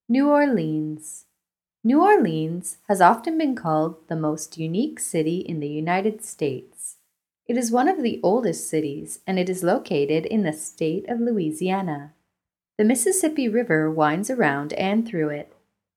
New Orleans. New Orleans has often been called the most unique city in the United States. It is one of the oldest cities, and it is located in the state of Louisiana. The Mississippi River winds around and through it.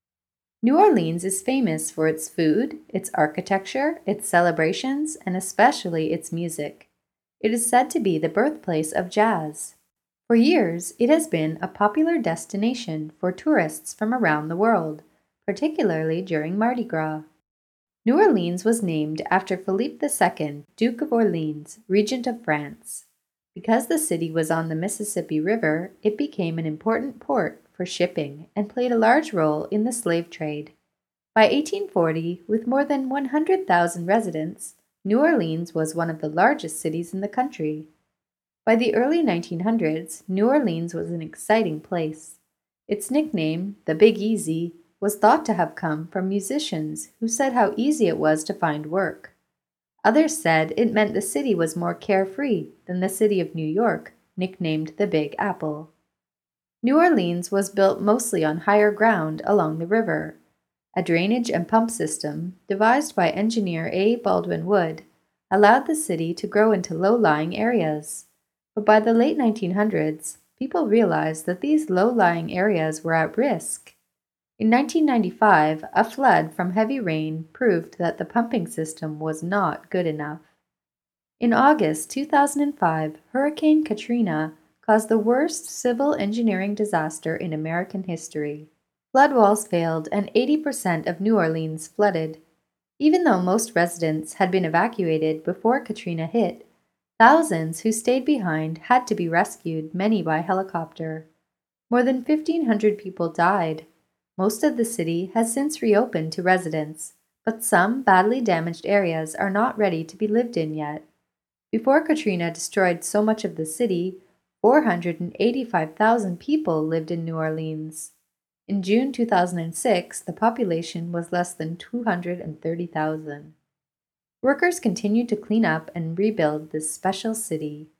New Orleans is famous for its food, its architecture, its celebrations, and especially its music. It is said to be the birthplace of jazz. For years, it has been a popular destination for tourists from around the world, particularly during Mardi Gras. New Orleans was named after Philippe II, Duke of Orleans, Regent of France. Because the city was on the Mississippi River, it became an important port for shipping and played a large role in the slave trade. By 1840, with more than 100,000 residents, New Orleans was one of the largest cities in the country. By the early 1900s, New Orleans was an exciting place. Its nickname, the Big Easy, was thought to have come from musicians who said how easy it was to find work. Others said it meant the city was more carefree than the city of New York, nicknamed the Big Apple. New Orleans was built mostly on higher ground along the river. A drainage and pump system, devised by engineer A. Baldwin Wood, allowed the city to grow into low-lying areas. But by the late 1900s, people realized that these low-lying areas were at risk. In 1995, a flood from heavy rain proved that the pumping system was not good enough. In August 2005, Hurricane Katrina caused the worst civil engineering disaster in American history. Flood walls failed and 80% of New Orleans flooded. Even though most residents had been evacuated before Katrina hit, thousands who stayed behind had to be rescued, many by helicopter. More than 1,500 people died. Most of the city has since reopened to residents, but some badly damaged areas are not ready to be lived in yet. Before Katrina destroyed so much of the city, 485,000 people lived in New Orleans. In June 2006, the population was less than 230,000. Workers continued to clean up and rebuild this special city.